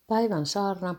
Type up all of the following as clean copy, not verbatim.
Päivän saarna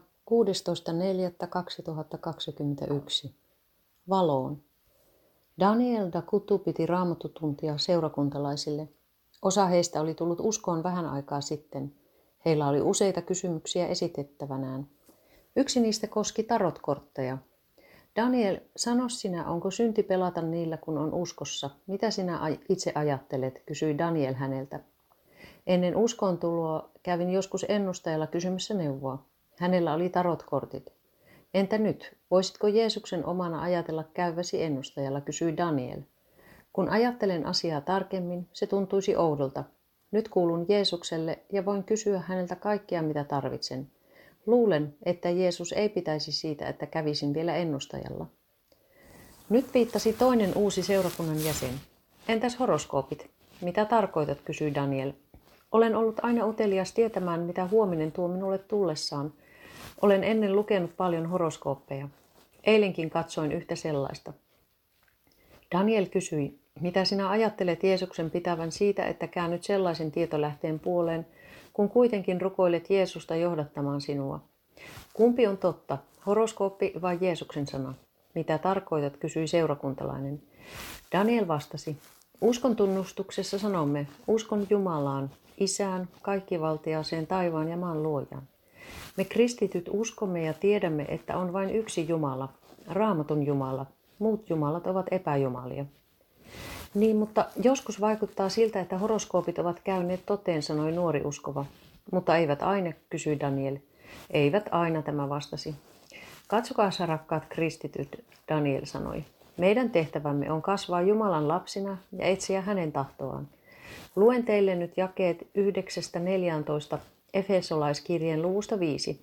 16.4.2021. Valoon. Daniel Dakutu piti raamattutuntia seurakuntalaisille. Osa heistä oli tullut uskoon vähän aikaa sitten. Heillä oli useita kysymyksiä esitettävänään. Yksi niistä koski tarotkortteja. Daniel, sano sinä, onko synti pelata niillä, kun on uskossa? Mitä sinä itse ajattelet, kysyi Daniel häneltä. Ennen uskoon tuloa kävin joskus ennustajalla kysymässä neuvoa. Hänellä oli tarotkortit. Entä nyt, voisitko Jeesuksen omana ajatella käyväsi ennustajalla, kysyi Daniel. Kun ajattelen asiaa tarkemmin, se tuntuisi oudolta. Nyt kuulun Jeesukselle ja voin kysyä häneltä kaikkea, mitä tarvitsen. Luulen, että Jeesus ei pitäisi siitä, että kävisin vielä ennustajalla. Nyt viittasi toinen uusi seurakunnan jäsen. Entäs horoskoopit? Mitä tarkoitat, kysyi Daniel. Olen ollut aina utelias tietämään, mitä huominen tuo minulle tullessaan. Olen ennen lukenut paljon horoskooppeja. Eilenkin katsoin yhtä sellaista. Daniel kysyi, mitä sinä ajattelet Jeesuksen pitävän siitä, että käännyt sellaisen tietolähteen puoleen, kun kuitenkin rukoilet Jeesusta johdattamaan sinua. Kumpi on totta, horoskooppi vai Jeesuksen sana? Mitä tarkoitat, kysyi seurakuntalainen. Daniel vastasi, uskon tunnustuksessa sanomme, uskon Jumalaan, Isään, kaikkivaltiaaseen taivaan ja maan luojaan. Me kristityt uskomme ja tiedämme, että on vain yksi Jumala, Raamatun Jumala. Muut jumalat ovat epäjumalia. Niin, mutta joskus vaikuttaa siltä, että horoskoopit ovat käyneet toteen, sanoi nuori uskova. Mutta eivät aina, kysyi Daniel. Eivät aina, tämä vastasi. Katsokaa, rakkaat kristityt, Daniel sanoi. Meidän tehtävämme on kasvaa Jumalan lapsina ja etsiä hänen tahtoaan. Luen teille nyt jakeet 9-14 Efesolaiskirjeen luvusta 5.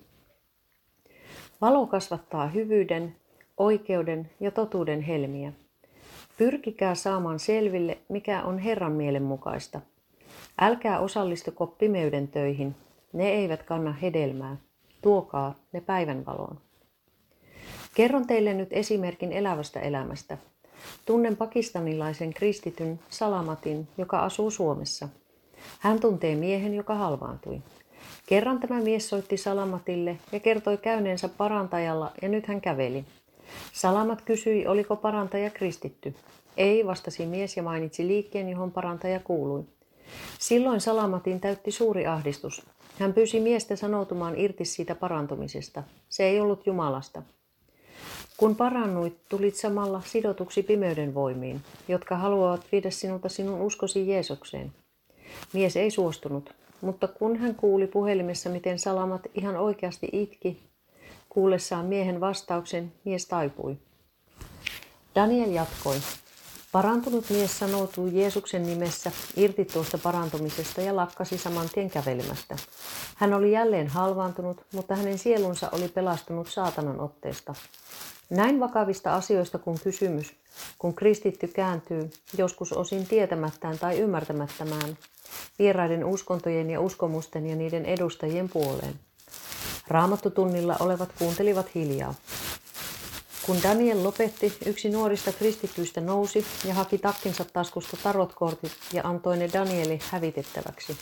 Valo kasvattaa hyvyyden, oikeuden ja totuuden helmiä. Pyrkikää saamaan selville, mikä on Herran mielen mukaista. Älkää osallistuko pimeyden töihin, ne eivät kanna hedelmää. Tuokaa ne päivänvaloon. Kerron teille nyt esimerkin elävästä elämästä. Tunnen pakistanilaisen kristityn Salamatin, joka asuu Suomessa. Hän tuntee miehen, joka halvaantui. Kerran tämä mies soitti Salamatille ja kertoi käyneensä parantajalla ja nyt hän käveli. Salamat kysyi, oliko parantaja kristitty. Ei, vastasi mies ja mainitsi liikkeen, johon parantaja kuului. Silloin Salamatin täytti suuri ahdistus. Hän pyysi miestä sanoutumaan irti siitä parantumisesta. Se ei ollut Jumalasta. Kun parannuit, tulit samalla sidotuksi pimeyden voimiin, jotka haluavat viedä sinulta sinun uskosi Jeesukseen. Mies ei suostunut, mutta kun hän kuuli puhelimessa, miten Salamat ihan oikeasti itki, kuullessaan miehen vastauksen, mies taipui. Daniel jatkoi. Parantunut mies sanoutui Jeesuksen nimessä irti tuosta parantumisesta ja lakkasi saman tien kävelemästä. Hän oli jälleen halvaantunut, mutta hänen sielunsa oli pelastunut saatanan otteesta. Näin vakavista asioista kun kysymys, kun kristitty kääntyy, joskus osin tietämättään tai ymmärtämättömään, vieraiden uskontojen ja uskomusten ja niiden edustajien puoleen. Raamattutunnilla olevat kuuntelivat hiljaa. Kun Daniel lopetti, yksi nuorista kristityistä nousi ja haki takkinsa taskusta tarotkortit ja antoi ne Danielin hävitettäväksi.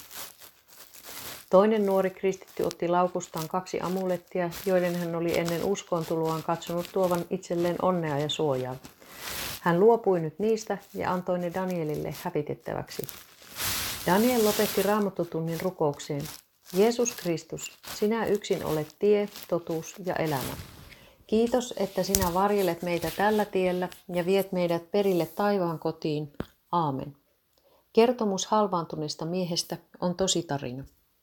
Toinen nuori kristitty otti laukustaan 2 amulettia, joiden hän oli ennen uskoon tuloaan katsonut tuovan itselleen onnea ja suojaa. Hän luopui nyt niistä ja antoi ne Danielille hävitettäväksi. Daniel lopetti raamattutunnin rukoukseen. Jeesus Kristus, sinä yksin olet tie, totuus ja elämä. Kiitos, että sinä varjelet meitä tällä tiellä ja viet meidät perille taivaan kotiin. Aamen. Kertomus halvaantuneesta miehestä on tosi tarina.